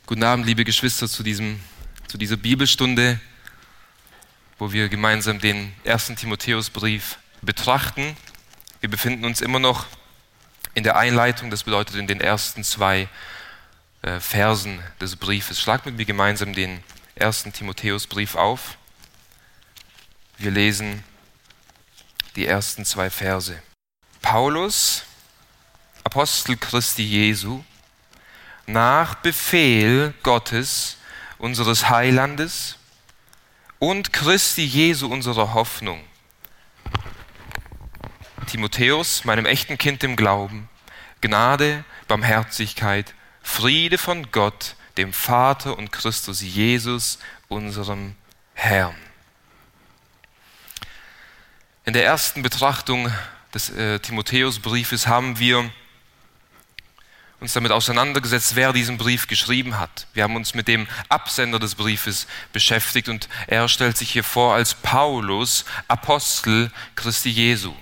Guten Abend, liebe Geschwister, zu dieser Bibelstunde, wo wir gemeinsam den 1. Timotheusbrief betrachten. Wir befinden uns immer noch in der Einleitung, das bedeutet in den ersten 2 Versen des Briefes. Schlag mit mir gemeinsam den 1. Timotheusbrief auf. Wir lesen die ersten 2 Verse. Paulus, Apostel Christi Jesu, nach Befehl Gottes, unseres Heilandes und Christi Jesu, unserer Hoffnung. Timotheus, meinem echten Kind im Glauben, Gnade, Barmherzigkeit, Friede von Gott, dem Vater und Christus Jesus, unserem Herrn. In der ersten Betrachtung des Timotheusbriefes haben wir uns damit auseinandergesetzt, wer diesen Brief geschrieben hat. Wir haben uns mit dem Absender des Briefes beschäftigt und er stellt sich hier vor als Paulus, Apostel Christi Jesu.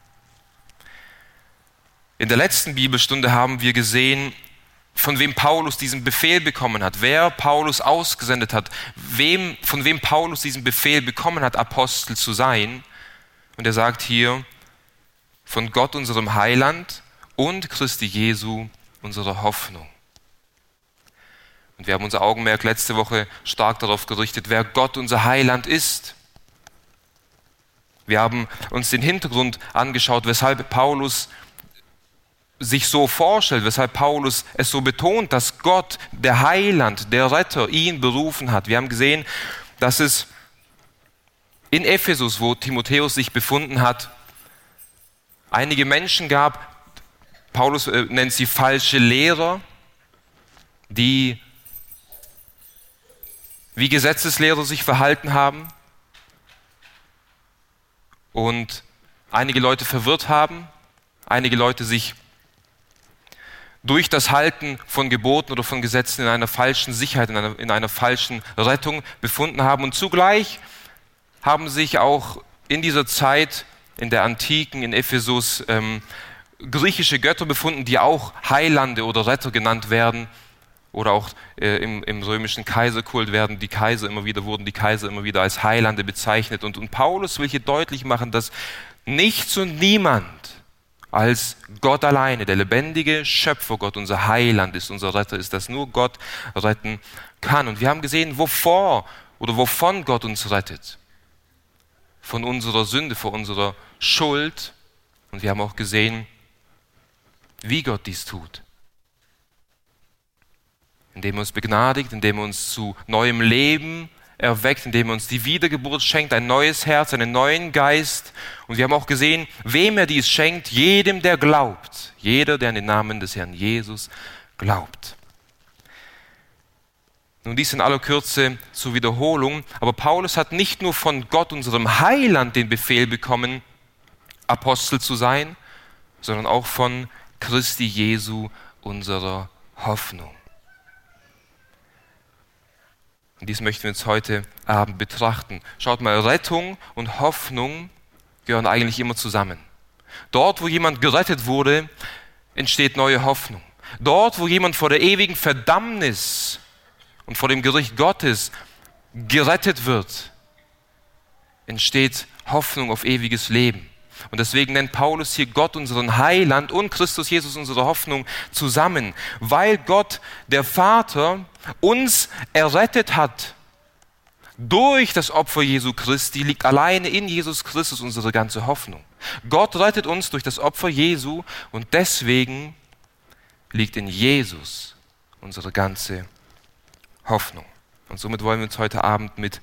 In der letzten Bibelstunde haben wir gesehen, von wem Paulus diesen Befehl bekommen hat, wer Paulus ausgesendet hat, von wem Paulus diesen Befehl bekommen hat, Apostel zu sein. Und er sagt hier, von Gott, unserem Heiland und Christi Jesu, unsere Hoffnung. Und wir haben unser Augenmerk letzte Woche stark darauf gerichtet, wer Gott, unser Heiland, ist. Wir haben uns den Hintergrund angeschaut, weshalb Paulus sich so vorstellt, weshalb Paulus es so betont, dass Gott, der Heiland, der Retter, ihn berufen hat. Wir haben gesehen, dass es in Ephesus, wo Timotheus sich befunden hat, einige Menschen gab, Paulus nennt sie falsche Lehrer, die wie Gesetzeslehrer sich verhalten haben und einige Leute verwirrt haben, einige Leute sich durch das Halten von Geboten oder von Gesetzen in einer falschen Sicherheit, in einer falschen Rettung befunden haben. Und zugleich haben sich auch in dieser Zeit, in der Antiken, in Ephesus, griechische Götter befunden, die auch Heilande oder Retter genannt werden oder auch im römischen Kaiserkult wurden die Kaiser immer wieder als Heilande bezeichnet. Und Paulus will hier deutlich machen, dass nichts und niemand als Gott alleine, der lebendige Schöpfergott, unser Heiland ist, unser Retter ist, dass nur Gott retten kann. Und wir haben gesehen, wovon Gott uns rettet. Von unserer Sünde, von unserer Schuld. Und wir haben auch gesehen, wie Gott dies tut. Indem er uns begnadigt, indem er uns zu neuem Leben erweckt, indem er uns die Wiedergeburt schenkt, ein neues Herz, einen neuen Geist. Und wir haben auch gesehen, wem er dies schenkt, jedem, der glaubt. Jeder, der an den Namen des Herrn Jesus glaubt. Nun, dies in aller Kürze zur Wiederholung. Aber Paulus hat nicht nur von Gott, unserem Heiland, den Befehl bekommen, Apostel zu sein, sondern auch von Christi Jesu, unserer Hoffnung. Und dies möchten wir uns heute Abend betrachten. Schaut mal, Rettung und Hoffnung gehören eigentlich immer zusammen. Dort, wo jemand gerettet wurde, entsteht neue Hoffnung. Dort, wo jemand vor der ewigen Verdammnis und vor dem Gericht Gottes gerettet wird, entsteht Hoffnung auf ewiges Leben. Und deswegen nennt Paulus hier Gott unseren Heiland und Christus Jesus unsere Hoffnung zusammen, weil Gott, der Vater, uns errettet hat. Durch das Opfer Jesu Christi liegt alleine in Jesus Christus unsere ganze Hoffnung. Gott rettet uns durch das Opfer Jesu und deswegen liegt in Jesus unsere ganze Hoffnung. Und somit wollen wir uns heute Abend mit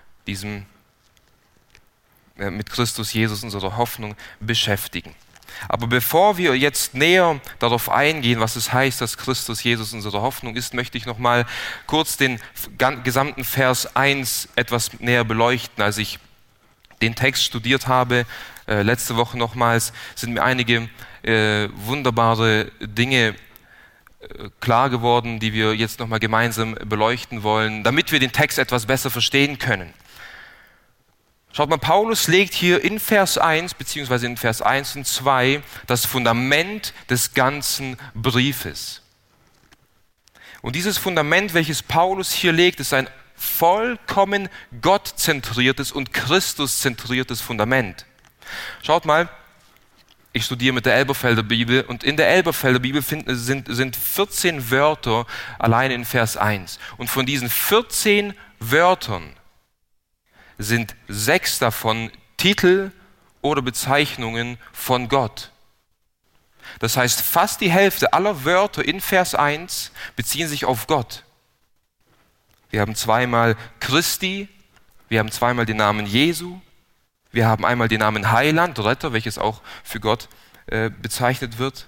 Christus Jesus, unserer Hoffnung, beschäftigen. Aber bevor wir jetzt näher darauf eingehen, was es heißt, dass Christus Jesus unsere Hoffnung ist, möchte ich noch mal kurz den gesamten Vers 1 etwas näher beleuchten. Als ich den Text studiert habe, letzte Woche nochmals, sind mir einige wunderbare Dinge klar geworden, die wir jetzt nochmal gemeinsam beleuchten wollen, damit wir den Text etwas besser verstehen können. Schaut mal, Paulus legt hier in Vers 1 beziehungsweise in Vers 1 und 2 das Fundament des ganzen Briefes. Und dieses Fundament, welches Paulus hier legt, ist ein vollkommen gottzentriertes und Christuszentriertes Fundament. Schaut mal, ich studiere mit der Elberfelder Bibel und in der Elberfelder Bibel sind 14 Wörter allein in Vers 1. Und von diesen 14 Wörtern sind 6 davon Titel oder Bezeichnungen von Gott. Das heißt, fast die Hälfte aller Wörter in Vers 1 beziehen sich auf Gott. Wir haben zweimal Christi, wir haben zweimal den Namen Jesu, wir haben einmal den Namen Heiland, Retter, welches auch für Gott bezeichnet wird.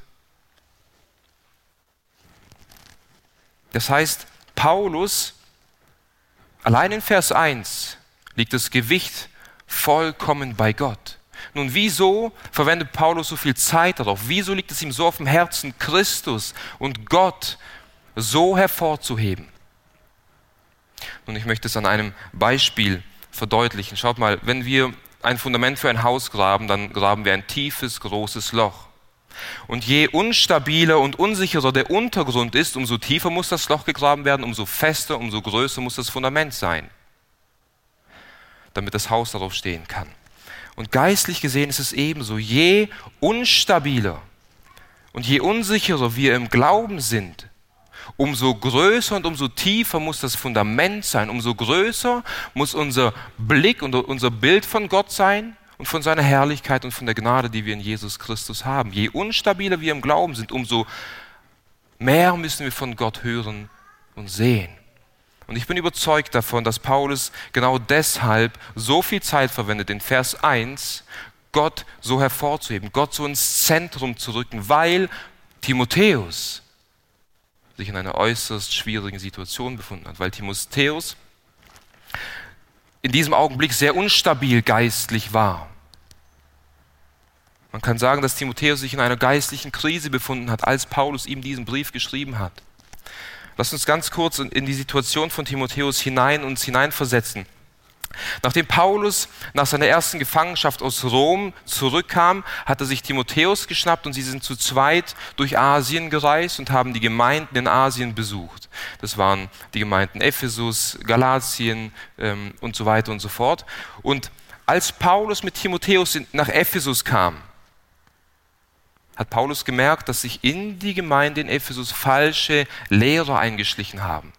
Das heißt, Paulus, allein in Vers 1 liegt das Gewicht vollkommen bei Gott. Nun, wieso verwendet Paulus so viel Zeit darauf? Wieso liegt es ihm so auf dem Herzen, Christus und Gott so hervorzuheben? Und ich möchte es an einem Beispiel verdeutlichen. Schaut mal, wenn wir ein Fundament für ein Haus graben, dann graben wir ein tiefes, großes Loch. Und je unstabiler und unsicherer der Untergrund ist, umso tiefer muss das Loch gegraben werden, umso fester, umso größer muss das Fundament sein, damit das Haus darauf stehen kann. Und geistlich gesehen ist es ebenso. Je unstabiler und je unsicherer wir im Glauben sind, umso größer und umso tiefer muss das Fundament sein, umso größer muss unser Blick und unser Bild von Gott sein und von seiner Herrlichkeit und von der Gnade, die wir in Jesus Christus haben. Je unstabiler wir im Glauben sind, umso mehr müssen wir von Gott hören und sehen. Und ich bin überzeugt davon, dass Paulus genau deshalb so viel Zeit verwendet, in Vers 1 Gott so hervorzuheben, Gott so ins Zentrum zu rücken, weil Timotheus sich in einer äußerst schwierigen Situation befunden hat, weil Timotheus in diesem Augenblick sehr unstabil geistlich war. Man kann sagen, dass Timotheus sich in einer geistlichen Krise befunden hat, als Paulus ihm diesen Brief geschrieben hat. Lass uns ganz kurz in die Situation von Timotheus hineinversetzen. Nachdem Paulus nach seiner ersten Gefangenschaft aus Rom zurückkam, hat er sich Timotheus geschnappt und sie sind zu zweit durch Asien gereist und haben die Gemeinden in Asien besucht. Das waren die Gemeinden Ephesus, Galatien und so weiter und so fort. Und als Paulus mit Timotheus nach Ephesus kam, hat Paulus gemerkt, dass sich in die Gemeinde in Ephesus falsche Lehrer eingeschlichen haben.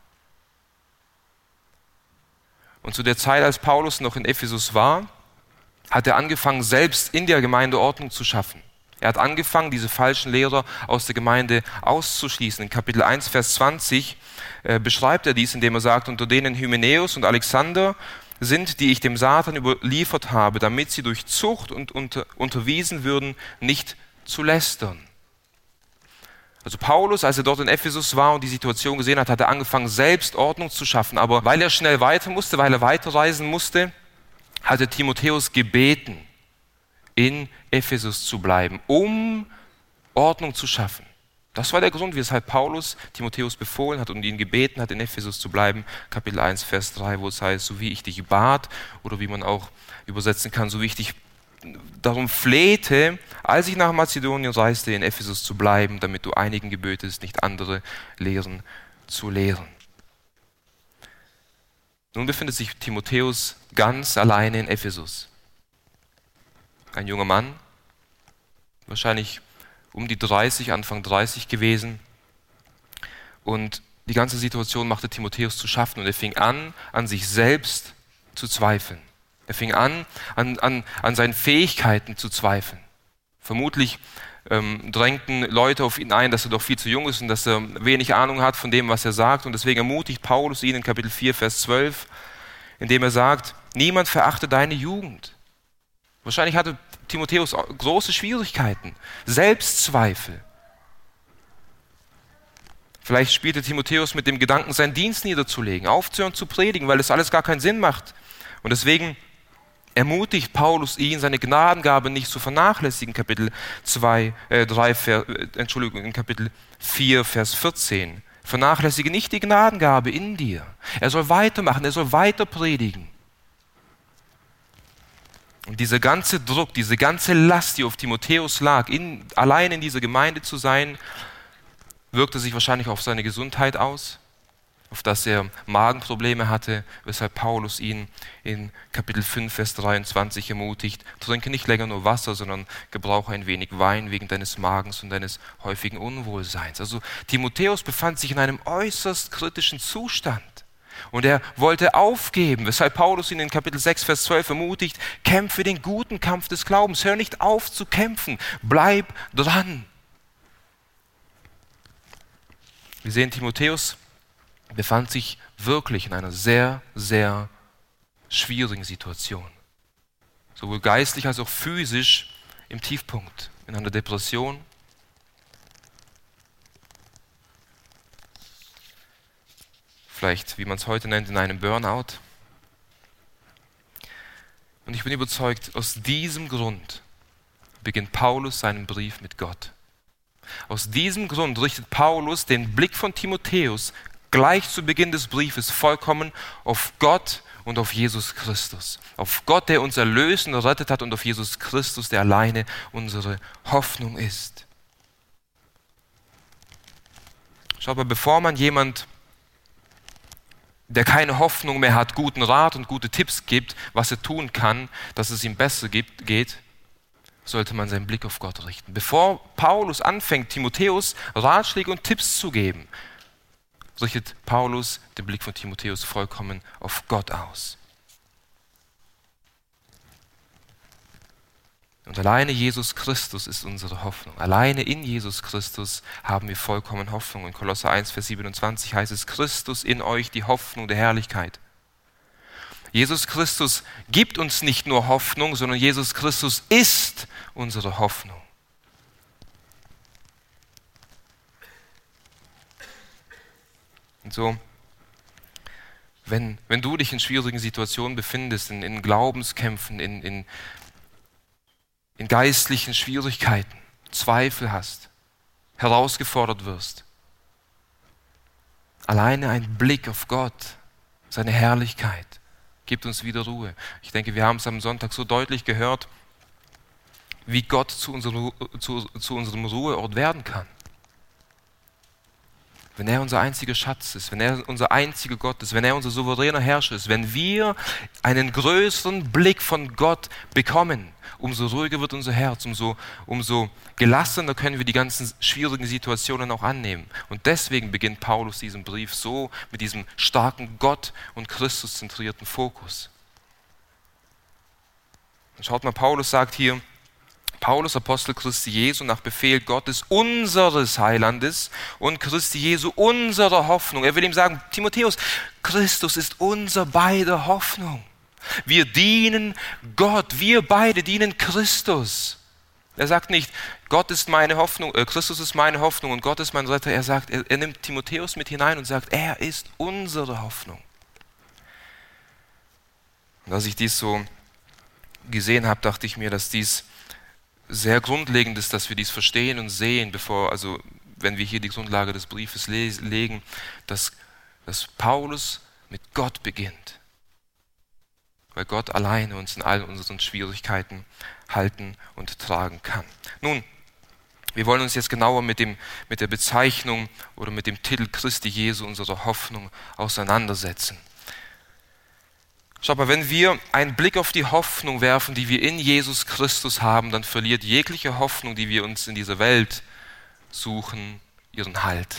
Und zu der Zeit, als Paulus noch in Ephesus war, hat er angefangen, selbst in der Gemeinde Ordnung zu schaffen. Er hat angefangen, diese falschen Lehrer aus der Gemeinde auszuschließen. In Kapitel 1, Vers 20 beschreibt er dies, indem er sagt, unter denen Hymenäus und Alexander sind, die ich dem Satan überliefert habe, damit sie durch Zucht und unterwiesen würden, nicht zu lästern. Also Paulus, als er dort in Ephesus war und die Situation gesehen hat, hat er angefangen, selbst Ordnung zu schaffen. Aber weil er schnell weiter musste, weil er weiterreisen musste, hat er Timotheus gebeten, in Ephesus zu bleiben, um Ordnung zu schaffen. Das war der Grund, weshalb Paulus Timotheus befohlen hat und ihn gebeten hat, in Ephesus zu bleiben. Kapitel 1, Vers 3, wo es heißt, so wie ich dich bat, oder wie man auch übersetzen kann, so wie ich dich darum flehte, als ich nach Mazedonien reiste, in Ephesus zu bleiben, damit du einigen gebötest, nicht andere Lehren zu lehren. Nun befindet sich Timotheus ganz alleine in Ephesus. Ein junger Mann, wahrscheinlich um die 30, Anfang 30 gewesen. Und die ganze Situation machte Timotheus zu schaffen und er fing an sich selbst zu zweifeln. Er fing an seinen Fähigkeiten zu zweifeln. Vermutlich drängten Leute auf ihn ein, dass er doch viel zu jung ist und dass er wenig Ahnung hat von dem, was er sagt. Und deswegen ermutigt Paulus ihn in Kapitel 4, Vers 12, indem er sagt, niemand verachte deine Jugend. Wahrscheinlich hatte Timotheus große Schwierigkeiten, Selbstzweifel. Vielleicht spielte Timotheus mit dem Gedanken, seinen Dienst niederzulegen, aufzuhören zu predigen, weil das alles gar keinen Sinn macht. Und deswegen ermutigt Paulus ihn, seine Gnadengabe nicht zu vernachlässigen, Kapitel 4, Vers 14. Vernachlässige nicht die Gnadengabe in dir. Er soll weitermachen, er soll weiter predigen. Und dieser ganze Druck, diese ganze Last, die auf Timotheus lag, allein in dieser Gemeinde zu sein, wirkte sich wahrscheinlich auf seine Gesundheit aus. auf das er Magenprobleme hatte, weshalb Paulus ihn in Kapitel 5, Vers 23 ermutigt: Trinke nicht länger nur Wasser, sondern gebrauche ein wenig Wein wegen deines Magens und deines häufigen Unwohlseins. Also Timotheus befand sich in einem äußerst kritischen Zustand. Und er wollte aufgeben, weshalb Paulus ihn in Kapitel 6, Vers 12 ermutigt: Kämpfe den guten Kampf des Glaubens, hör nicht auf zu kämpfen, bleib dran. Wir sehen, Timotheus befand sich wirklich in einer sehr, sehr schwierigen Situation. Sowohl geistlich als auch physisch im Tiefpunkt, in einer Depression. Vielleicht, wie man es heute nennt, in einem Burnout. Und ich bin überzeugt, aus diesem Grund beginnt Paulus seinen Brief mit Gott. Aus diesem Grund richtet Paulus den Blick von Timotheus gleich zu Beginn des Briefes vollkommen auf Gott und auf Jesus Christus. Auf Gott, der uns erlöst und errettet hat, und auf Jesus Christus, der alleine unsere Hoffnung ist. Schaut mal, bevor man jemand, der keine Hoffnung mehr hat, guten Rat und gute Tipps gibt, was er tun kann, dass es ihm besser geht, sollte man seinen Blick auf Gott richten. Bevor Paulus anfängt, Timotheus Ratschläge und Tipps zu geben, richtet Paulus den Blick von Timotheus vollkommen auf Gott aus. Und alleine Jesus Christus ist unsere Hoffnung. Alleine in Jesus Christus haben wir vollkommen Hoffnung. In Kolosser 1, Vers 27 heißt es: Christus in euch, die Hoffnung der Herrlichkeit. Jesus Christus gibt uns nicht nur Hoffnung, sondern Jesus Christus ist unsere Hoffnung. Und so, wenn du dich in schwierigen Situationen befindest, in Glaubenskämpfen, in geistlichen Schwierigkeiten, Zweifel hast, herausgefordert wirst, alleine ein Blick auf Gott, seine Herrlichkeit, gibt uns wieder Ruhe. Ich denke, wir haben es am Sonntag so deutlich gehört, wie Gott zu unserem Ruheort werden kann. Wenn er unser einziger Schatz ist, wenn er unser einziger Gott ist, wenn er unser souveräner Herrscher ist, wenn wir einen größeren Blick von Gott bekommen, umso ruhiger wird unser Herz, umso gelassener können wir die ganzen schwierigen Situationen auch annehmen. Und deswegen beginnt Paulus diesen Brief so mit diesem starken Gott- und Christus-zentrierten Fokus. Und schaut mal, Paulus sagt hier: Paulus, Apostel Christi Jesu, nach Befehl Gottes, unseres Heilandes und Christi Jesu, unsere Hoffnung. Er will ihm sagen: Timotheus, Christus ist unser beider Hoffnung. Wir dienen Gott, wir beide dienen Christus. Er sagt nicht, Gott ist meine Hoffnung, Christus ist meine Hoffnung und Gott ist mein Retter. Er sagt, er nimmt Timotheus mit hinein und sagt, er ist unsere Hoffnung. Und als ich dies so gesehen habe, dachte ich mir, dass dies sehr grundlegend ist, dass wir dies verstehen und sehen, wenn wir hier die Grundlage des Briefes legen, dass Paulus mit Gott beginnt. Weil Gott alleine uns in all unseren Schwierigkeiten halten und tragen kann. Nun, wir wollen uns jetzt genauer mit der Bezeichnung oder mit dem Titel Christi Jesu, unsere Hoffnung, auseinandersetzen. Schaut mal, wenn wir einen Blick auf die Hoffnung werfen, die wir in Jesus Christus haben, dann verliert jegliche Hoffnung, die wir uns in dieser Welt suchen, ihren Halt.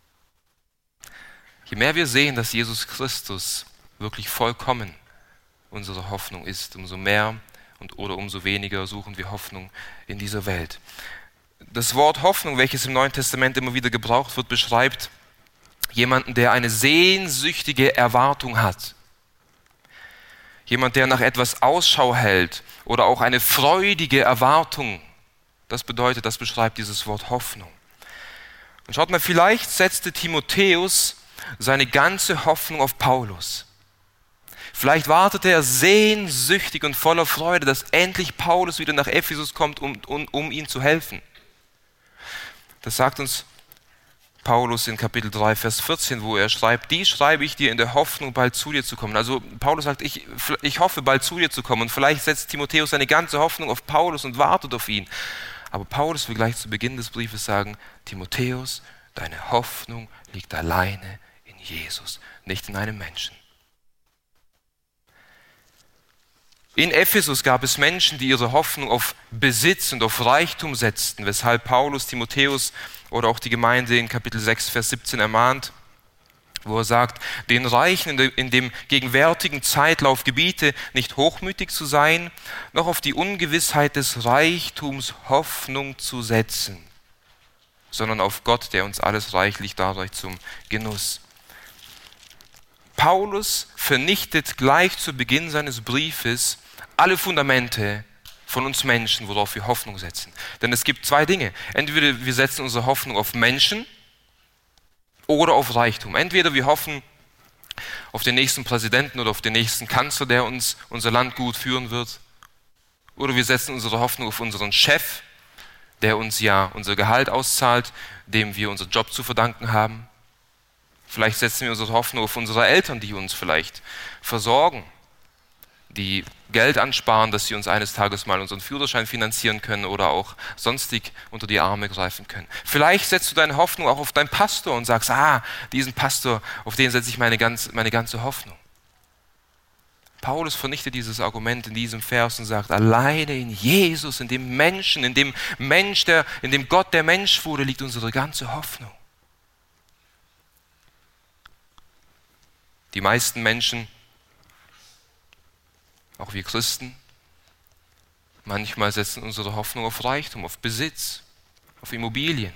Je mehr wir sehen, dass Jesus Christus wirklich vollkommen unsere Hoffnung ist, umso mehr oder umso weniger suchen wir Hoffnung in dieser Welt. Das Wort Hoffnung, welches im Neuen Testament immer wieder gebraucht wird, beschreibt jemanden, der eine sehnsüchtige Erwartung hat. Jemand, der nach etwas Ausschau hält oder auch eine freudige Erwartung. Das beschreibt dieses Wort Hoffnung. Und schaut mal, vielleicht setzte Timotheus seine ganze Hoffnung auf Paulus. Vielleicht wartete er sehnsüchtig und voller Freude, dass endlich Paulus wieder nach Ephesus kommt, um ihm zu helfen. Das sagt uns Paulus in Kapitel 3, Vers 14, wo er schreibt, dies schreibe ich dir in der Hoffnung, bald zu dir zu kommen. Also Paulus sagt, ich hoffe, bald zu dir zu kommen. Und vielleicht setzt Timotheus seine ganze Hoffnung auf Paulus und wartet auf ihn. Aber Paulus will gleich zu Beginn des Briefes sagen, Timotheus, deine Hoffnung liegt alleine in Jesus, nicht in einem Menschen. In Ephesus gab es Menschen, die ihre Hoffnung auf Besitz und auf Reichtum setzten, weshalb Paulus Timotheus oder auch die Gemeinde in Kapitel 6, Vers 17 ermahnt, wo er sagt, den Reichen in dem gegenwärtigen Zeitlauf gebiete, nicht hochmütig zu sein, noch auf die Ungewissheit des Reichtums Hoffnung zu setzen, sondern auf Gott, der uns alles reichlich darreicht zum Genuss. Paulus vernichtet gleich zu Beginn seines Briefes alle Fundamente von uns Menschen, worauf wir Hoffnung setzen. Denn es gibt zwei Dinge. Entweder wir setzen unsere Hoffnung auf Menschen oder auf Reichtum. Entweder wir hoffen auf den nächsten Präsidenten oder auf den nächsten Kanzler, der uns unser Land gut führen wird. Oder wir setzen unsere Hoffnung auf unseren Chef, der uns ja unser Gehalt auszahlt, dem wir unseren Job zu verdanken haben. Vielleicht setzen wir unsere Hoffnung auf unsere Eltern, die uns vielleicht versorgen, die Geld ansparen, dass sie uns eines Tages mal unseren Führerschein finanzieren können oder auch sonstig unter die Arme greifen können. Vielleicht setzt du deine Hoffnung auch auf deinen Pastor und sagst, diesen Pastor, auf den setze ich meine ganze Hoffnung. Paulus vernichtet dieses Argument in diesem Vers und sagt, alleine in Jesus, in dem Menschen, in dem Gott der Mensch wurde, liegt unsere ganze Hoffnung. Die meisten Menschen, auch wir Christen, manchmal setzen unsere Hoffnung auf Reichtum, auf Besitz, auf Immobilien,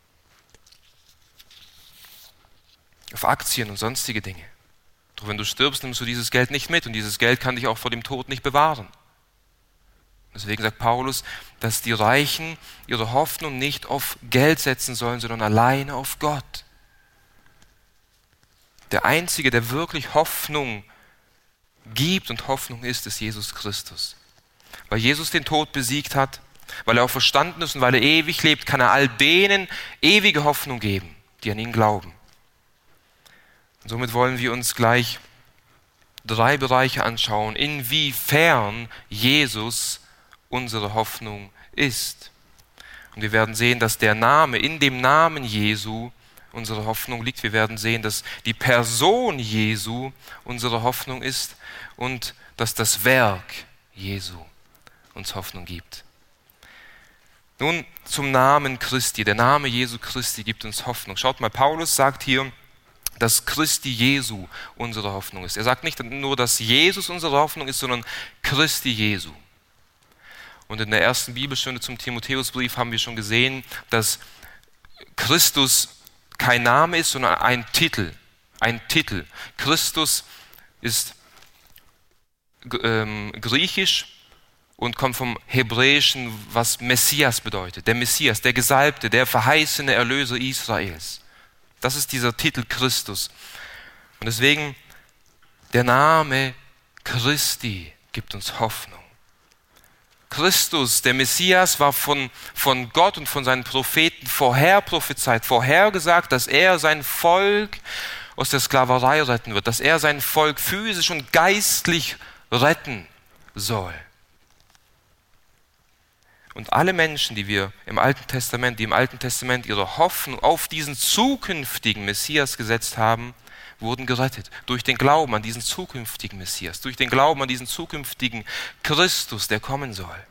auf Aktien und sonstige Dinge. Doch wenn du stirbst, nimmst du dieses Geld nicht mit und dieses Geld kann dich auch vor dem Tod nicht bewahren. Deswegen sagt Paulus, dass die Reichen ihre Hoffnung nicht auf Geld setzen sollen, sondern alleine auf Gott. Der Einzige, der wirklich Hoffnung gibt und Hoffnung ist Jesus Christus. Weil Jesus den Tod besiegt hat, weil er auch verstanden ist und weil er ewig lebt, kann er all denen ewige Hoffnung geben, die an ihn glauben. Und somit wollen wir uns gleich 3 Bereiche anschauen, inwiefern Jesus unsere Hoffnung ist. Und wir werden sehen, dass in dem Namen Jesu unsere Hoffnung liegt. Wir werden sehen, dass die Person Jesu unsere Hoffnung ist und dass das Werk Jesu uns Hoffnung gibt. Nun zum Namen Christi. Der Name Jesu Christi gibt uns Hoffnung. Schaut mal, Paulus sagt hier, dass Christi Jesu unsere Hoffnung ist. Er sagt nicht nur, dass Jesus unsere Hoffnung ist, sondern Christi Jesu. Und in der ersten Bibelstunde zum Timotheusbrief haben wir schon gesehen, dass Christus kein Name ist, sondern ein Titel. Ein Titel. Christus ist griechisch und kommt vom Hebräischen, was Messias bedeutet. Der Messias, der Gesalbte, der verheißene Erlöser Israels. Das ist dieser Titel Christus. Und deswegen, der Name Christi gibt uns Hoffnung. Christus, der Messias, war von Gott und von seinen Propheten vorhergesagt, dass er sein Volk aus der Sklaverei retten wird, dass er sein Volk physisch und geistlich retten soll. Und alle Menschen, die im Alten Testament ihre Hoffnung auf diesen zukünftigen Messias gesetzt haben, wurden gerettet. Durch den Glauben an diesen zukünftigen Messias, durch den Glauben an diesen zukünftigen Christus, der kommen soll.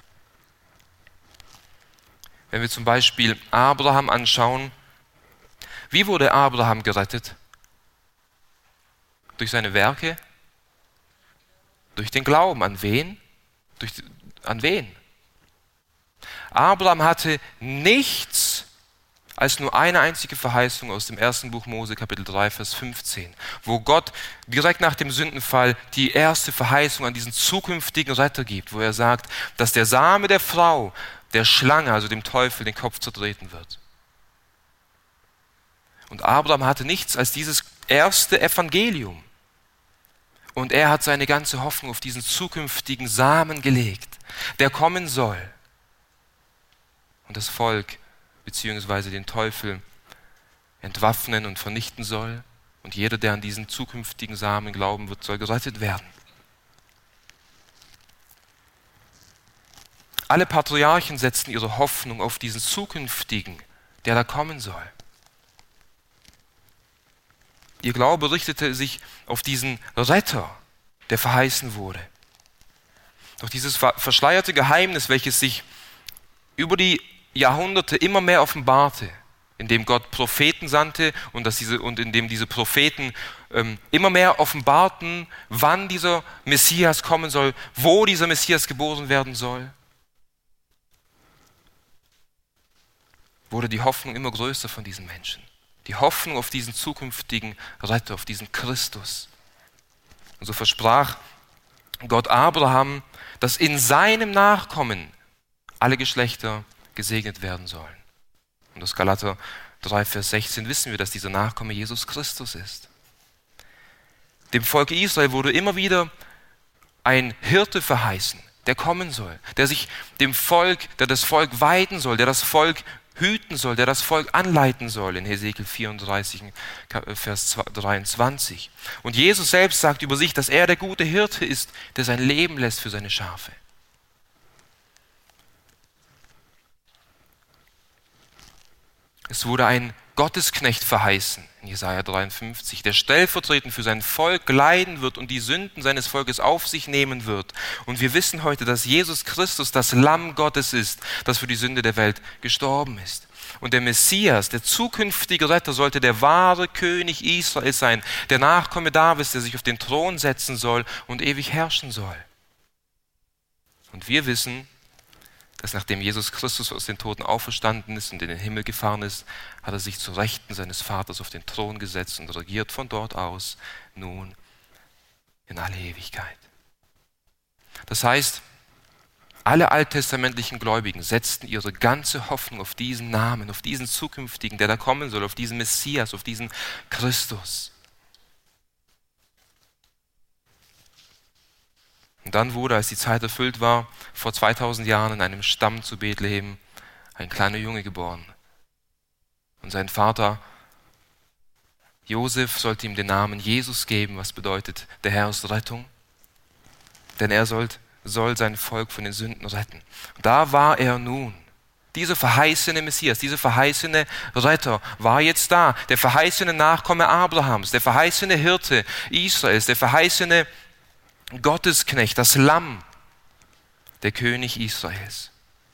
Wenn wir zum Beispiel Abraham anschauen, wie wurde Abraham gerettet? Durch seine Werke? Durch den Glauben. An wen? An wen? Abraham hatte nichts als nur eine einzige Verheißung aus dem 1. Buch Mose, Kapitel 3, Vers 15, wo Gott direkt nach dem Sündenfall die erste Verheißung an diesen zukünftigen Retter gibt, wo er sagt, dass der Same der Frau, der Schlange, also dem Teufel, den Kopf zertreten wird. Und Abraham hatte nichts als dieses erste Evangelium. Und er hat seine ganze Hoffnung auf diesen zukünftigen Samen gelegt, der kommen soll und das Volk beziehungsweise den Teufel entwaffnen und vernichten soll. Und jeder, der an diesen zukünftigen Samen glauben wird, soll gerettet werden. Alle Patriarchen setzten ihre Hoffnung auf diesen zukünftigen, der da kommen soll. Ihr Glaube richtete sich auf diesen Retter, der verheißen wurde. Doch dieses verschleierte Geheimnis, welches sich über die Jahrhunderte immer mehr offenbarte, indem Gott Propheten sandte und indem diese Propheten immer mehr offenbarten, wann dieser Messias kommen soll, wo dieser Messias geboren werden soll, wurde die Hoffnung immer größer von diesen Menschen. Die Hoffnung auf diesen zukünftigen Retter, auf diesen Christus. Und so versprach Gott Abraham, dass in seinem Nachkommen alle Geschlechter gesegnet werden sollen. Und aus Galater 3, Vers 16 wissen wir, dass dieser Nachkomme Jesus Christus ist. Dem Volk Israel wurde immer wieder ein Hirte verheißen, der kommen soll, der das Volk weiden soll, der das Volk hüten soll, der das Volk anleiten soll, in Hesekiel 34, Vers 23. Und Jesus selbst sagt über sich, dass er der gute Hirte ist, der sein Leben lässt für seine Schafe. Es wurde ein Gottesknecht verheißen, in Jesaja 53, der stellvertretend für sein Volk leiden wird und die Sünden seines Volkes auf sich nehmen wird. Und wir wissen heute, dass Jesus Christus das Lamm Gottes ist, das für die Sünde der Welt gestorben ist. Und der Messias, der zukünftige Retter, sollte der wahre König Israels sein, der Nachkomme Davids, der sich auf den Thron setzen soll und ewig herrschen soll. Und wir wissen, dass nachdem Jesus Christus aus den Toten auferstanden ist und in den Himmel gefahren ist, hat er sich zur Rechten seines Vaters auf den Thron gesetzt und regiert von dort aus nun in alle Ewigkeit. Das heißt, alle alttestamentlichen Gläubigen setzten ihre ganze Hoffnung auf diesen Namen, auf diesen zukünftigen, der da kommen soll, auf diesen Messias, auf diesen Christus. Und dann wurde, als die Zeit erfüllt war, vor 2000 Jahren in einem Stamm zu Bethlehem ein kleiner Junge geboren. Und sein Vater Josef sollte ihm den Namen Jesus geben, was bedeutet, der Herr ist Rettung. Denn er soll sein Volk von den Sünden retten. Und da war er nun. Dieser verheißene Messias, dieser verheißene Retter war jetzt da. Der verheißene Nachkomme Abrahams, der verheißene Hirte Israels, der verheißene Gottesknecht, das Lamm, der König Israels.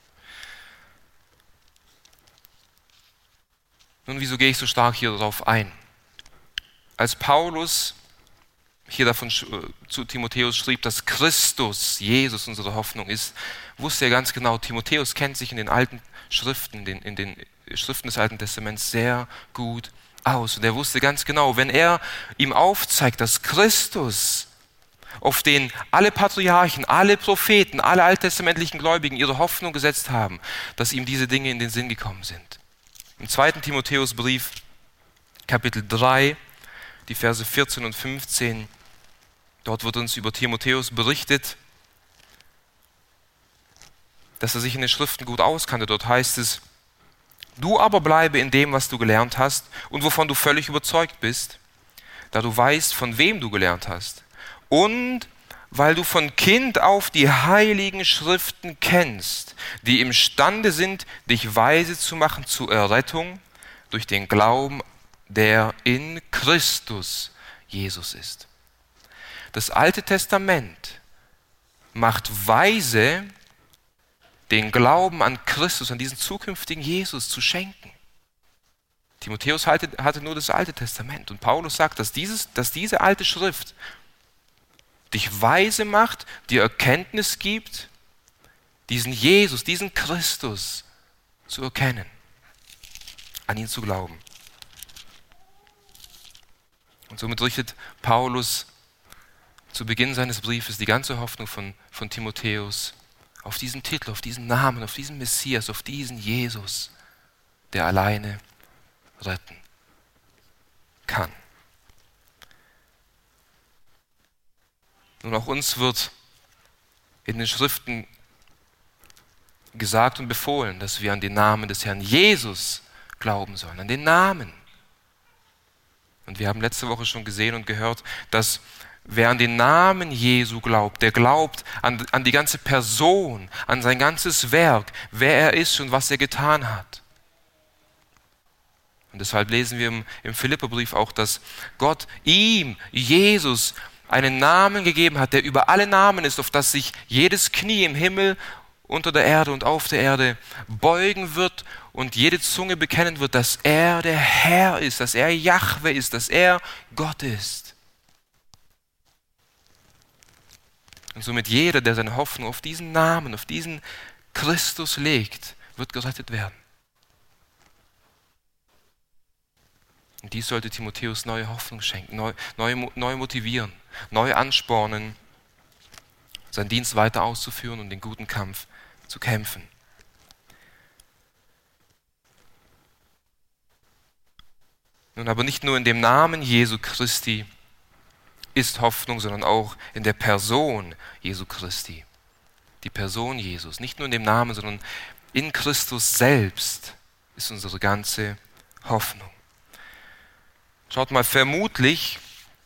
Nun, wieso gehe ich so stark hier darauf ein? Als Paulus hier davon zu Timotheus schrieb, dass Christus, Jesus, unsere Hoffnung ist, wusste er ganz genau, Timotheus kennt sich in den alten Schriften, in den Schriften des Alten Testaments sehr gut aus. Und er wusste ganz genau, wenn er ihm aufzeigt, dass Christus, auf den alle Patriarchen, alle Propheten, alle alttestamentlichen Gläubigen ihre Hoffnung gesetzt haben, dass ihm diese Dinge in den Sinn gekommen sind. Im 2. Timotheusbrief, Kapitel 3, die Verse 14 und 15, dort wird uns über Timotheus berichtet, dass er sich in den Schriften gut auskannte. Dort heißt es: Du aber bleibe in dem, was du gelernt hast und wovon du völlig überzeugt bist, da du weißt, von wem du gelernt hast. Und weil du von Kind auf die heiligen Schriften kennst, die imstande sind, dich weise zu machen zur Errettung durch den Glauben, der in Christus Jesus ist. Das Alte Testament macht weise, den Glauben an Christus, an diesen zukünftigen Jesus zu schenken. Timotheus hatte nur das Alte Testament und Paulus sagt, dass diese alte Schrift dich weise macht, dir Erkenntnis gibt, diesen Jesus, diesen Christus zu erkennen, an ihn zu glauben. Und somit richtet Paulus zu Beginn seines Briefes die ganze Hoffnung von Timotheus auf diesen Titel, auf diesen Namen, auf diesen Messias, auf diesen Jesus, der alleine retten kann. Nun, auch uns wird in den Schriften gesagt und befohlen, dass wir an den Namen des Herrn Jesus glauben sollen, an den Namen. Und wir haben letzte Woche schon gesehen und gehört, dass wer an den Namen Jesu glaubt, der glaubt an die ganze Person, an sein ganzes Werk, wer er ist und was er getan hat. Und deshalb lesen wir im Philipperbrief auch, dass Gott ihm, Jesus, einen Namen gegeben hat, der über alle Namen ist, auf das sich jedes Knie im Himmel, unter der Erde und auf der Erde beugen wird und jede Zunge bekennen wird, dass er der Herr ist, dass er Jahwe ist, dass er Gott ist. Und somit jeder, der seine Hoffnung auf diesen Namen, auf diesen Christus legt, wird gerettet werden. Und dies sollte Timotheus neue Hoffnung schenken, neu motivieren, neu anspornen, seinen Dienst weiter auszuführen und den guten Kampf zu kämpfen. Nun aber nicht nur in dem Namen Jesu Christi ist Hoffnung, sondern auch in der Person Jesu Christi. Die Person Jesus. Nicht nur in dem Namen, sondern in Christus selbst ist unsere ganze Hoffnung. Schaut mal, vermutlich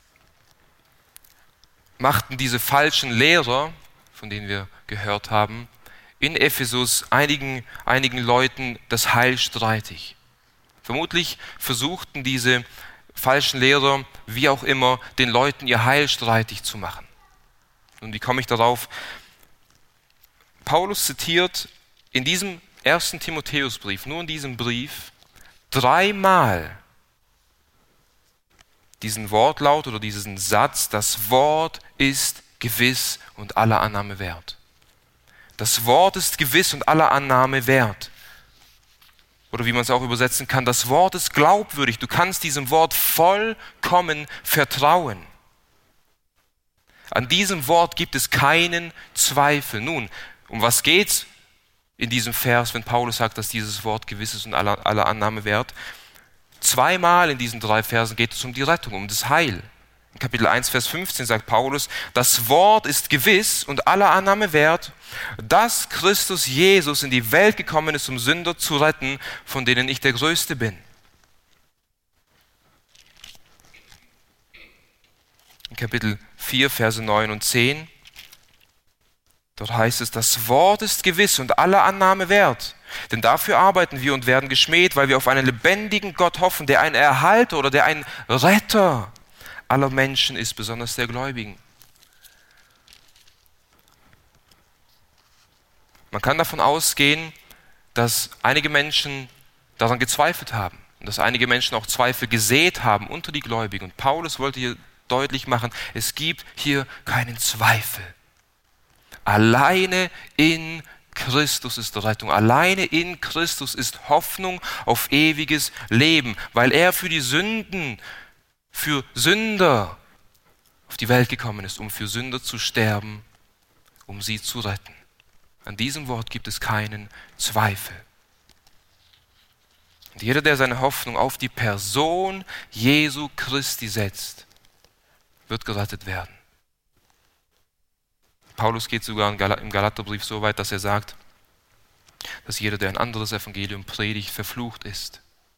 machten diese falschen Lehrer, von denen wir gehört haben, in Ephesus einigen Leuten das Heil streitig. Vermutlich versuchten diese falschen Lehrer, wie auch immer, den Leuten ihr Heil streitig zu machen. Und wie komme ich darauf? Paulus zitiert in diesem 1. Timotheusbrief, nur in diesem Brief, 3-mal diesen Wortlaut oder diesen Satz: Das Wort ist gewiss und aller Annahme wert. Das Wort ist gewiss und aller Annahme wert. Oder wie man es auch übersetzen kann, das Wort ist glaubwürdig. Du kannst diesem Wort vollkommen vertrauen. An diesem Wort gibt es keinen Zweifel. Nun, um was geht's in diesem Vers, wenn Paulus sagt, dass dieses Wort gewiss ist und aller Annahme wert? 2-mal in diesen 3 Versen geht es um die Rettung, um das Heil. In Kapitel 1, Vers 15 sagt Paulus: Das Wort ist gewiss und aller Annahme wert, dass Christus Jesus in die Welt gekommen ist, um Sünder zu retten, von denen ich der Größte bin. In Kapitel 4, Verse 9 und 10, dort heißt es: Das Wort ist gewiss und aller Annahme wert. Denn dafür arbeiten wir und werden geschmäht, weil wir auf einen lebendigen Gott hoffen, der ein Erhalter oder der ein Retter aller Menschen ist, besonders der Gläubigen. Man kann davon ausgehen, dass einige Menschen daran gezweifelt haben und dass einige Menschen auch Zweifel gesät haben unter die Gläubigen. Und Paulus wollte hier deutlich machen, es gibt hier keinen Zweifel. Alleine in Christus ist Rettung. Alleine in Christus ist Hoffnung auf ewiges Leben, weil er für die Sünden, für Sünder auf die Welt gekommen ist, um für Sünder zu sterben, um sie zu retten. An diesem Wort gibt es keinen Zweifel. Und jeder, der seine Hoffnung auf die Person Jesu Christi setzt, wird gerettet werden. Paulus geht sogar im Galaterbrief so weit, dass er sagt, dass jeder, der ein anderes Evangelium predigt, verflucht ist.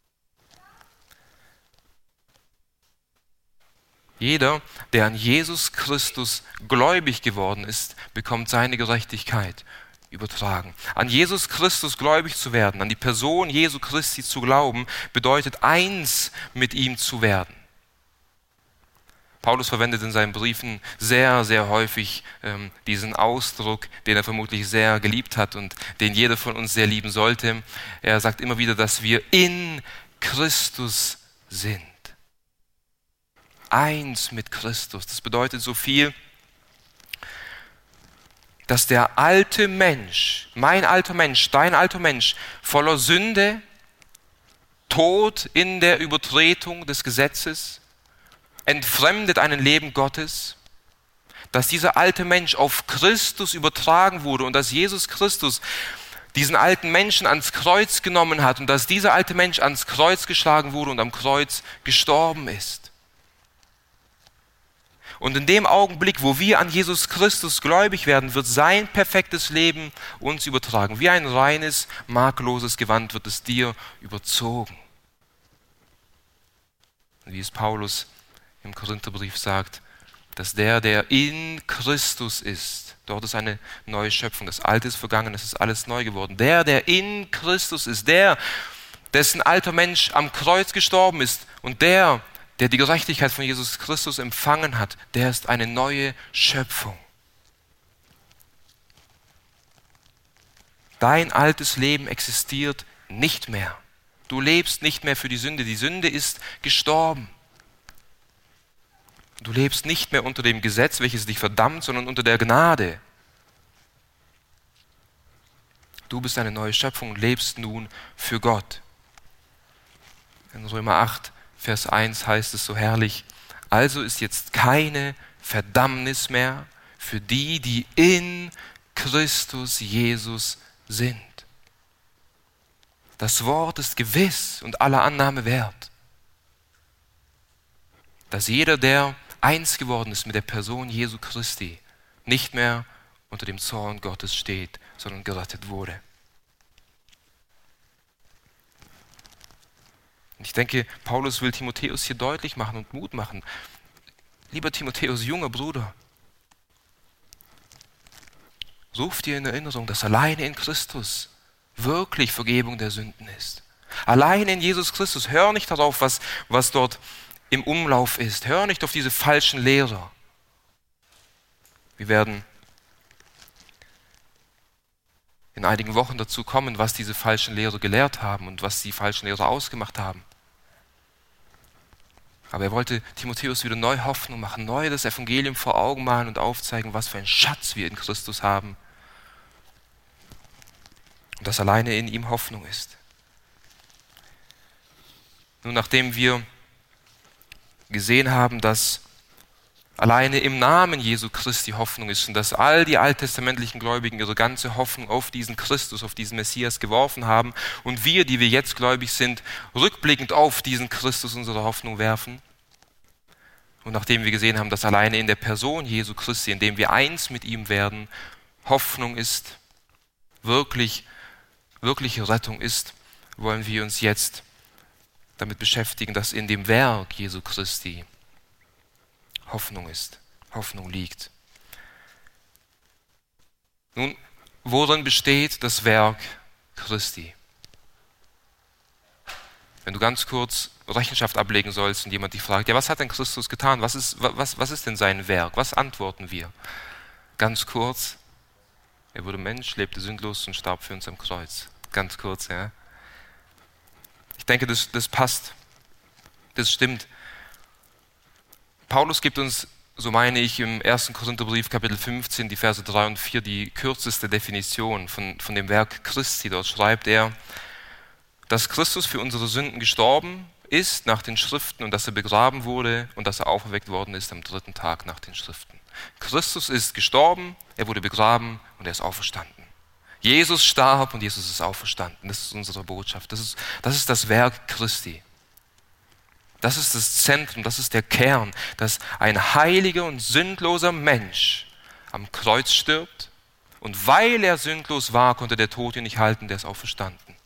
Jeder, der an Jesus Christus gläubig geworden ist, bekommt seine Gerechtigkeit übertragen. An Jesus Christus gläubig zu werden, an die Person Jesu Christi zu glauben, bedeutet eins mit ihm zu werden. Paulus verwendet in seinen Briefen sehr, sehr häufig diesen Ausdruck, den er vermutlich sehr geliebt hat und den jeder von uns sehr lieben sollte. Er sagt immer wieder, dass wir in Christus sind. Eins mit Christus. Das bedeutet so viel, dass der alte Mensch, mein alter Mensch, dein alter Mensch, voller Sünde, Tod in der Übertretung des Gesetzes, entfremdet einem Leben Gottes, dass dieser alte Mensch auf Christus übertragen wurde und dass Jesus Christus diesen alten Menschen ans Kreuz genommen hat und dass dieser alte Mensch ans Kreuz geschlagen wurde und am Kreuz gestorben ist. Und in dem Augenblick, wo wir an Jesus Christus gläubig werden, wird sein perfektes Leben uns übertragen. Wie ein reines, makelloses Gewand wird es dir überzogen. Und wie es Paulus im Korintherbrief sagt, dass der in Christus ist, dort ist eine neue Schöpfung, das Alte ist vergangen, es ist alles neu geworden. Der in Christus ist, der dessen alter Mensch am Kreuz gestorben ist und der die Gerechtigkeit von Jesus Christus empfangen hat, der ist eine neue Schöpfung. Dein altes Leben existiert nicht mehr. Du lebst nicht mehr für die Sünde. Die Sünde ist gestorben. Du lebst nicht mehr unter dem Gesetz, welches dich verdammt, sondern unter der Gnade. Du bist eine neue Schöpfung und lebst nun für Gott. In Römer 8, Vers 1 heißt es so herrlich: Also ist jetzt keine Verdammnis mehr für die, die in Christus Jesus sind. Das Wort ist gewiss und aller Annahme wert, dass jeder, der eins geworden ist mit der Person Jesu Christi, nicht mehr unter dem Zorn Gottes steht, sondern gerettet wurde. Und ich denke, Paulus will Timotheus hier deutlich machen und Mut machen. Lieber Timotheus, junger Bruder, ruf dir in Erinnerung, dass alleine in Christus wirklich Vergebung der Sünden ist. Alleine in Jesus Christus. Hör nicht darauf, was dort im Umlauf ist. Hör nicht auf diese falschen Lehrer. Wir werden in einigen Wochen dazu kommen, was diese falschen Lehrer gelehrt haben und was die falschen Lehrer ausgemacht haben. Aber er wollte Timotheus wieder neu Hoffnung machen, neu das Evangelium vor Augen malen und aufzeigen, was für einen Schatz wir in Christus haben. Und dass alleine in ihm Hoffnung ist. Nun, nachdem wir gesehen haben, dass alleine im Namen Jesu Christi Hoffnung ist und dass all die alttestamentlichen Gläubigen ihre ganze Hoffnung auf diesen Christus, auf diesen Messias geworfen haben und wir, die wir jetzt gläubig sind, rückblickend auf diesen Christus unsere Hoffnung werfen. Und nachdem wir gesehen haben, dass alleine in der Person Jesu Christi, indem wir eins mit ihm werden, Hoffnung ist, wirkliche Rettung ist, wollen wir uns jetzt damit beschäftigen, dass in dem Werk Jesu Christi Hoffnung ist, Hoffnung liegt. Nun, worin besteht das Werk Christi? Wenn du ganz kurz Rechenschaft ablegen sollst und jemand dich fragt, ja, was hat denn Christus getan? Was ist denn sein Werk? Was antworten wir? Ganz kurz: Er wurde Mensch, lebte sündlos und starb für uns am Kreuz. Ganz kurz, ja. Ich denke, das passt. Das stimmt. Paulus gibt uns, so meine ich, im 1. Korintherbrief, Kapitel 15, die Verse 3 und 4, die kürzeste Definition von dem Werk Christi. Dort schreibt er, dass Christus für unsere Sünden gestorben ist nach den Schriften und dass er begraben wurde und dass er auferweckt worden ist am 3. Tag nach den Schriften. Christus ist gestorben, er wurde begraben und er ist auferstanden. Jesus starb und Jesus ist auferstanden. Das ist unsere Botschaft. Das ist das Werk Christi. Das ist das Zentrum, das ist der Kern, dass ein heiliger und sündloser Mensch am Kreuz stirbt und weil er sündlos war, konnte der Tod ihn nicht halten, der ist auferstanden.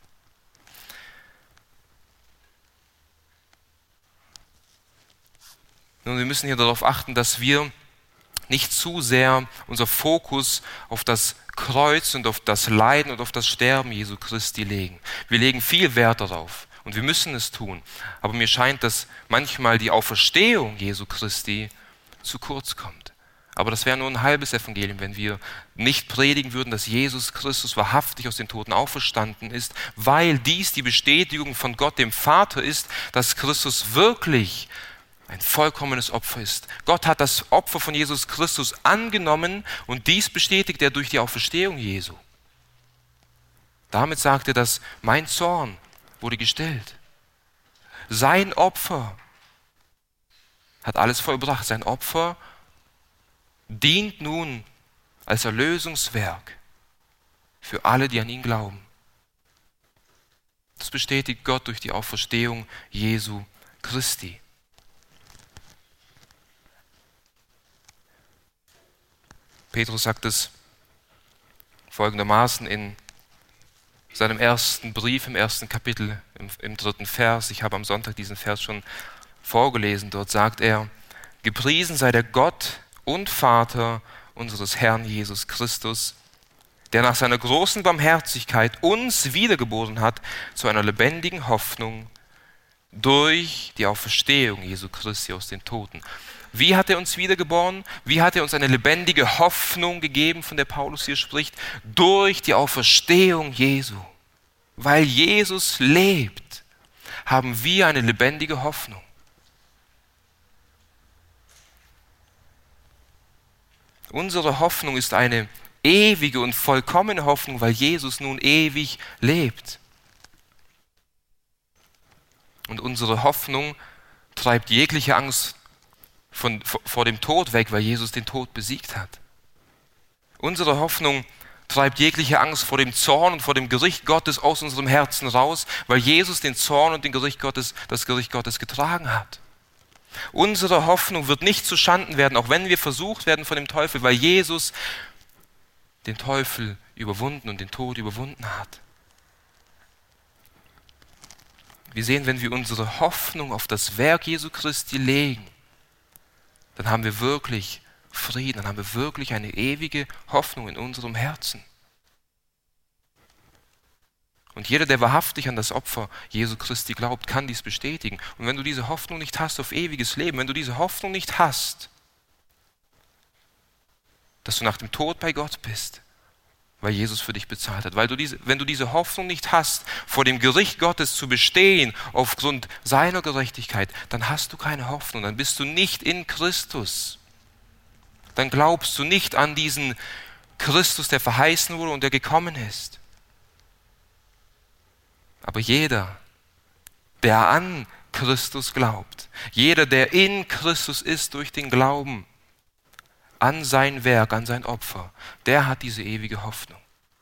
Nun, wir müssen hier darauf achten, dass wir nicht zu sehr unser Fokus auf das Kreuz und auf das Leiden und auf das Sterben Jesu Christi legen. Wir legen viel Wert darauf und wir müssen es tun. Aber mir scheint, dass manchmal die Auferstehung Jesu Christi zu kurz kommt. Aber das wäre nur ein halbes Evangelium, wenn wir nicht predigen würden, dass Jesus Christus wahrhaftig aus den Toten auferstanden ist, weil dies die Bestätigung von Gott, dem Vater, ist, dass Christus wirklich ein vollkommenes Opfer ist. Gott hat das Opfer von Jesus Christus angenommen und dies bestätigt er durch die Auferstehung Jesu. Damit sagt er, dass mein Zorn wurde gestillt. Sein Opfer hat alles vollbracht. Sein Opfer dient nun als Erlösungswerk für alle, die an ihn glauben. Das bestätigt Gott durch die Auferstehung Jesu Christi. Petrus sagt es folgendermaßen in seinem ersten Brief, im ersten Kapitel, im 3. Vers. Ich habe am Sonntag diesen Vers schon vorgelesen. Dort sagt er: Gepriesen sei der Gott und Vater unseres Herrn Jesus Christus, der nach seiner großen Barmherzigkeit uns wiedergeboren hat zu einer lebendigen Hoffnung durch die Auferstehung Jesu Christi aus den Toten. Wie hat er uns wiedergeboren? Wie hat er uns eine lebendige Hoffnung gegeben, von der Paulus hier spricht? Durch die Auferstehung Jesu. Weil Jesus lebt, haben wir eine lebendige Hoffnung. Unsere Hoffnung ist eine ewige und vollkommene Hoffnung, weil Jesus nun ewig lebt. Und unsere Hoffnung treibt jegliche Angst vor dem Tod weg, weil Jesus den Tod besiegt hat. Unsere Hoffnung treibt jegliche Angst vor dem Zorn und vor dem Gericht Gottes aus unserem Herzen raus, weil Jesus den Zorn und das Gericht Gottes getragen hat. Unsere Hoffnung wird nicht zu Schanden werden, auch wenn wir versucht werden von dem Teufel, weil Jesus den Teufel überwunden und den Tod überwunden hat. Wir sehen, wenn wir unsere Hoffnung auf das Werk Jesu Christi legen, dann haben wir wirklich Frieden, dann haben wir wirklich eine ewige Hoffnung in unserem Herzen. Und jeder, der wahrhaftig an das Opfer Jesu Christi glaubt, kann dies bestätigen. Und wenn du diese Hoffnung nicht hast auf ewiges Leben, wenn du diese Hoffnung nicht hast, dass du nach dem Tod bei Gott bist, weil Jesus für dich bezahlt hat, wenn du diese Hoffnung nicht hast, vor dem Gericht Gottes zu bestehen aufgrund seiner Gerechtigkeit, dann hast du keine Hoffnung, dann bist du nicht in Christus. Dann glaubst du nicht an diesen Christus, der verheißen wurde und der gekommen ist. Aber jeder, der an Christus glaubt, jeder, der in Christus ist durch den Glauben an sein Werk, an sein Opfer, der hat diese ewige Hoffnung.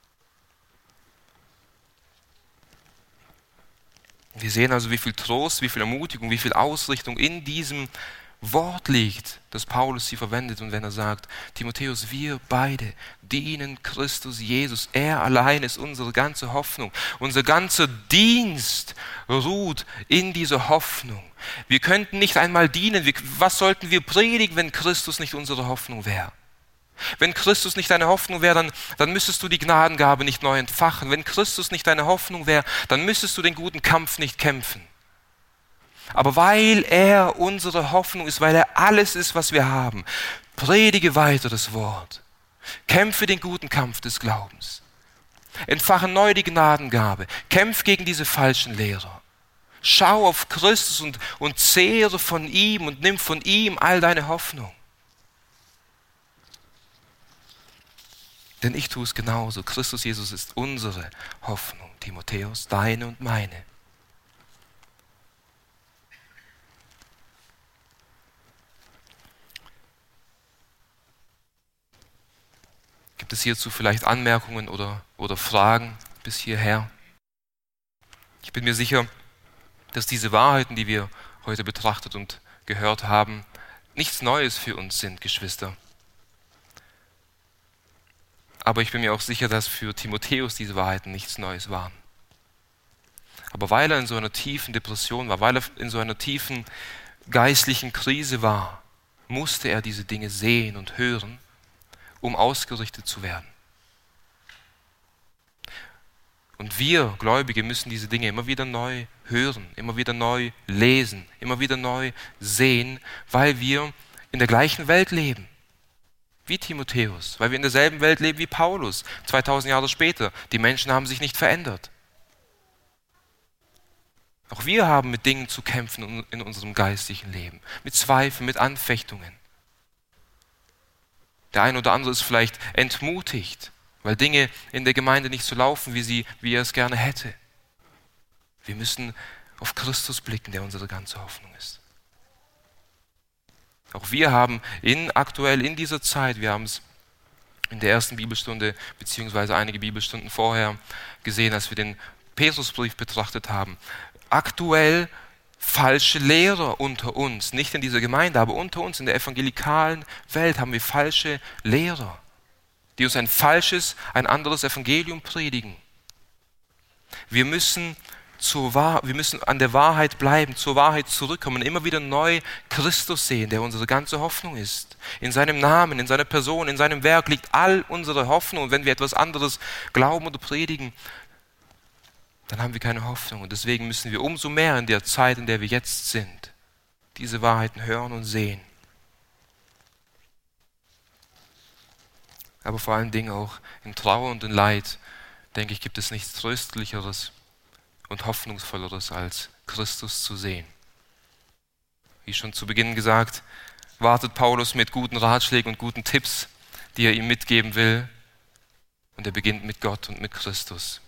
Wir sehen also, wie viel Trost, wie viel Ermutigung, wie viel Ausrichtung in diesem Wort liegt, das Paulus hier verwendet, und wenn er sagt, Timotheus, wir beide dienen Christus Jesus. Er allein ist unsere ganze Hoffnung. Unser ganzer Dienst ruht in dieser Hoffnung. Wir könnten nicht einmal dienen. Was sollten wir predigen, wenn Christus nicht unsere Hoffnung wäre? Wenn Christus nicht deine Hoffnung wäre, dann müsstest du die Gnadengabe nicht neu entfachen. Wenn Christus nicht deine Hoffnung wäre, dann müsstest du den guten Kampf nicht kämpfen. Aber weil er unsere Hoffnung ist, weil er alles ist, was wir haben, predige weiter das Wort. Kämpfe den guten Kampf des Glaubens. Entfache neu die Gnadengabe. Kämpf gegen diese falschen Lehrer. Schau auf Christus und zehre von ihm und nimm von ihm all deine Hoffnung. Denn ich tue es genauso. Christus Jesus ist unsere Hoffnung. Timotheus, deine und meine. Gibt es hierzu vielleicht Anmerkungen oder Fragen bis hierher? Ich bin mir sicher, dass diese Wahrheiten, die wir heute betrachtet und gehört haben, nichts Neues für uns sind, Geschwister. Aber ich bin mir auch sicher, dass für Timotheus diese Wahrheiten nichts Neues waren. Aber weil er in so einer tiefen Depression war, weil er in so einer tiefen geistlichen Krise war, musste er diese Dinge sehen und hören, um ausgerichtet zu werden. Und wir Gläubige müssen diese Dinge immer wieder neu hören, immer wieder neu lesen, immer wieder neu sehen, weil wir in der gleichen Welt leben wie Timotheus, weil wir in derselben Welt leben wie Paulus, 2000 Jahre später. Die Menschen haben sich nicht verändert. Auch wir haben mit Dingen zu kämpfen in unserem geistlichen Leben, mit Zweifeln, mit Anfechtungen. Der eine oder andere ist vielleicht entmutigt, weil Dinge in der Gemeinde nicht so laufen, wie er es gerne hätte. Wir müssen auf Christus blicken, der unsere ganze Hoffnung ist. Auch wir haben aktuell in dieser Zeit, wir haben es in der ersten Bibelstunde beziehungsweise einige Bibelstunden vorher gesehen, als wir den Petrusbrief betrachtet haben, aktuell falsche Lehrer unter uns, nicht in dieser Gemeinde, aber unter uns in der evangelikalen Welt haben wir falsche Lehrer, die uns ein anderes Evangelium predigen. Wir müssen wir müssen an der Wahrheit bleiben, zur Wahrheit zurückkommen, immer wieder neu Christus sehen, der unsere ganze Hoffnung ist. In seinem Namen, in seiner Person, in seinem Werk liegt all unsere Hoffnung. Und wenn wir etwas anderes glauben oder predigen, dann haben wir keine Hoffnung. Und deswegen müssen wir umso mehr in der Zeit, in der wir jetzt sind, diese Wahrheiten hören und sehen. Aber vor allen Dingen auch in Trauer und in Leid, denke ich, gibt es nichts Tröstlicheres und Hoffnungsvolleres als Christus zu sehen. Wie schon zu Beginn gesagt, wartet Paulus mit guten Ratschlägen und guten Tipps, die er ihm mitgeben will. Und er beginnt mit Gott und mit Christus.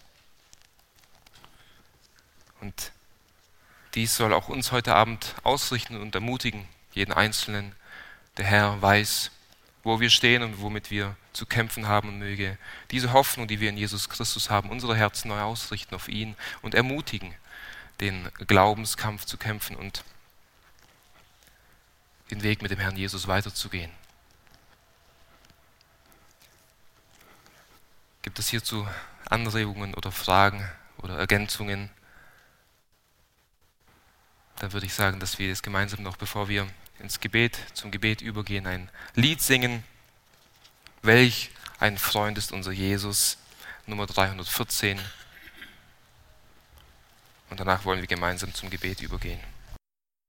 Und dies soll auch uns heute Abend ausrichten und ermutigen, jeden Einzelnen. Der Herr weiß, wo wir stehen und womit wir zu kämpfen haben, und möge diese Hoffnung, die wir in Jesus Christus haben, unsere Herzen neu ausrichten auf ihn und ermutigen, den Glaubenskampf zu kämpfen und den Weg mit dem Herrn Jesus weiterzugehen. Gibt es hierzu Anregungen oder Fragen oder Ergänzungen? Dann würde ich sagen, dass wir jetzt gemeinsam noch, bevor wir zum Gebet übergehen, ein Lied singen. Welch ein Freund ist unser Jesus, Nummer 314. Und danach wollen wir gemeinsam zum Gebet übergehen.